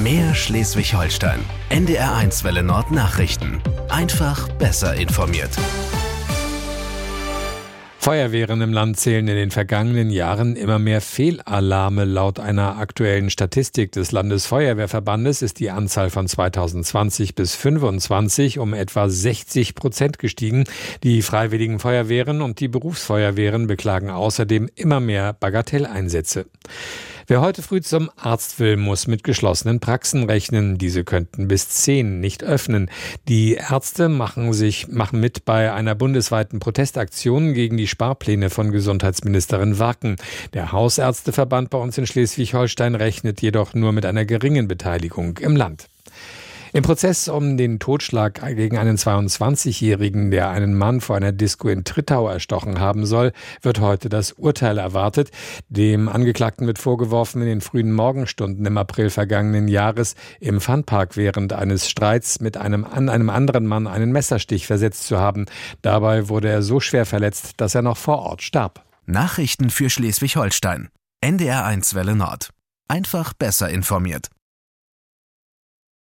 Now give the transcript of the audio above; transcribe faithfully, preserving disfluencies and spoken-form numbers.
Mehr Schleswig-Holstein. N D R eins Welle Nord Nachrichten. Einfach besser informiert. Feuerwehren im Land zählen in den vergangenen Jahren immer mehr Fehlalarme. Laut einer aktuellen Statistik des Landesfeuerwehrverbandes ist die Anzahl von zweitausendzwanzig bis fünfundzwanzig um etwa sechzig Prozent gestiegen. Die Freiwilligen Feuerwehren und die Berufsfeuerwehren beklagen außerdem immer mehr Bagatelleinsätze. Wer heute früh zum Arzt will, muss mit geschlossenen Praxen rechnen. Diese könnten bis zehn nicht öffnen. Die Ärzte machen sich, machen mit bei einer bundesweiten Protestaktion gegen die Sparpläne von Gesundheitsministerin Warken. Der Hausärzteverband bei uns in Schleswig-Holstein rechnet jedoch nur mit einer geringen Beteiligung im Land. Im Prozess um den Totschlag gegen einen zweiundzwanzigjährigen, der einen Mann vor einer Disco in Trittau erstochen haben soll, wird heute das Urteil erwartet. Dem Angeklagten wird vorgeworfen, in den frühen Morgenstunden im April vergangenen Jahres im Funpark während eines Streits mit einem, an einem anderen Mann einen Messerstich versetzt zu haben. Dabei wurde er so schwer verletzt, dass er noch vor Ort starb. Nachrichten für Schleswig-Holstein. N D R eins Welle Nord. Einfach besser informiert.